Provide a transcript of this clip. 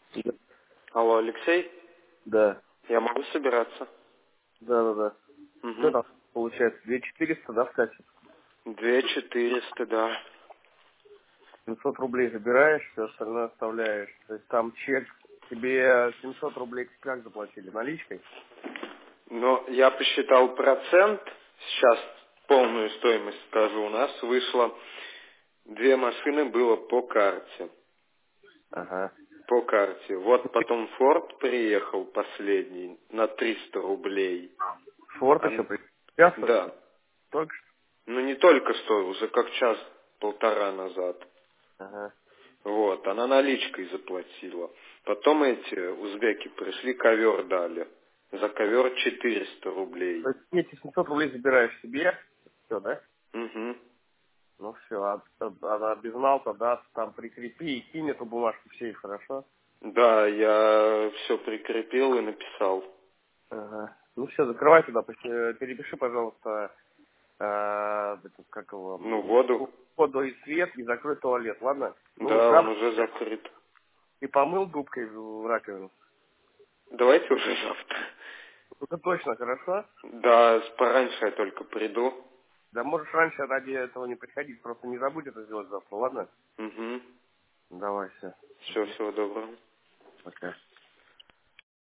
Да. Алло, Алексей? Да, Я могу собираться? да. Что Угу. там получается? 2400, да, в кассе? 2400, да. 700 рублей забираешь, все остальное оставляешь. То есть там чек, тебе 700 рублей как заплатили? Наличкой? Но я посчитал процент. Сейчас полную стоимость скажу. У нас вышло 2 машины было по карте. Ага. По карте. Вот потом Форд приехал последний на 300 рублей. Форд еще сейчас Да. только что? Ну не только что, уже как час-полтора назад. Ага. Вот, она наличкой заплатила. Потом эти узбеки пришли, ковер дали. За ковер 400 То рублей. есть эти 700 рублей забираешь себе, все, да? Угу. Ну все, а безналка, да, там прикрепи и кинь эту бумажку в сейф, хорошо? Да, я все прикрепил и написал. Ага. Ну все, закрывай туда, перепиши, пожалуйста, как его, Ну, воду. воду и свет, и закрой туалет, ладно? Ну, Да, он завтра уже закрыт. ты помыл губкой в раковину. Давайте уже завтра. Это точно, хорошо? Да, пораньше я только приду. Да можешь раньше ради этого не приходить, просто не забудь это сделать завтра, ладно? Угу. Давай, все. Все, всего доброго. Пока.